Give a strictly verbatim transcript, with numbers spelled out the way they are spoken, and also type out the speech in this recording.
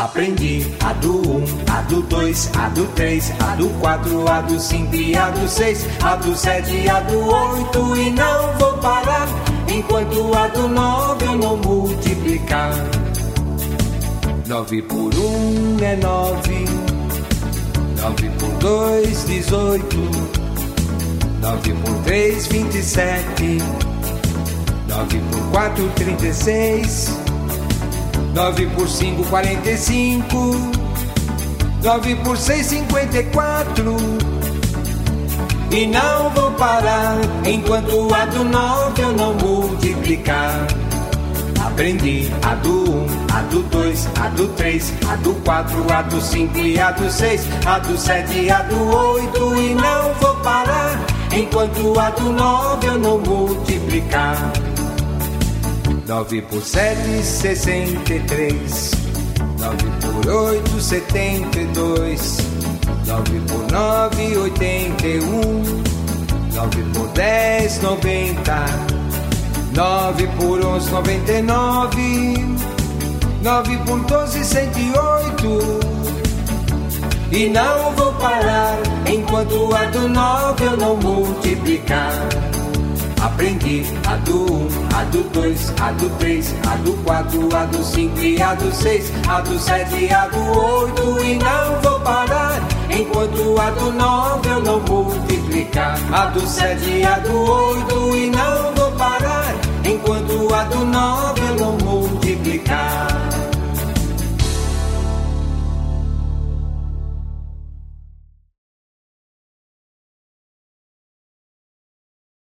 Aprendi a do um, a do dois, a do três, a do quatro, a do cinco e a do seis, a do sete, a do oito e não vou parar enquanto a do nove eu não multiplicar. Nove por um é nove, nove por dois, dezoito, nove por três, vinte e sete, nove por quatro, trinta e seis, nove por cinco, quarenta e cinco, nove por seis, cinquenta e quatro. E não vou parar enquanto a do nove eu não multiplicar. Aprendi a do um, a do dois, a do três, a do quatro, a do cinco e a do seis, a do sete e a do oito. E não vou parar enquanto a do nove eu não multiplicar. Nove por sete, sessenta e três, nove por oito, setenta e dois, nove por nove, oitenta e um, nove por dez, noventa, nove por onze, noventa e nove, nove por doze, cento e oito. E não vou parar enquanto a do nove eu não multiplicar. Aprendi a do um, a do dois, a do três, a do quatro, a do cinco e a do seis, a do sete e a do oito. E não vou parar enquanto a do nove eu não multiplicar. A do sete e a do oito.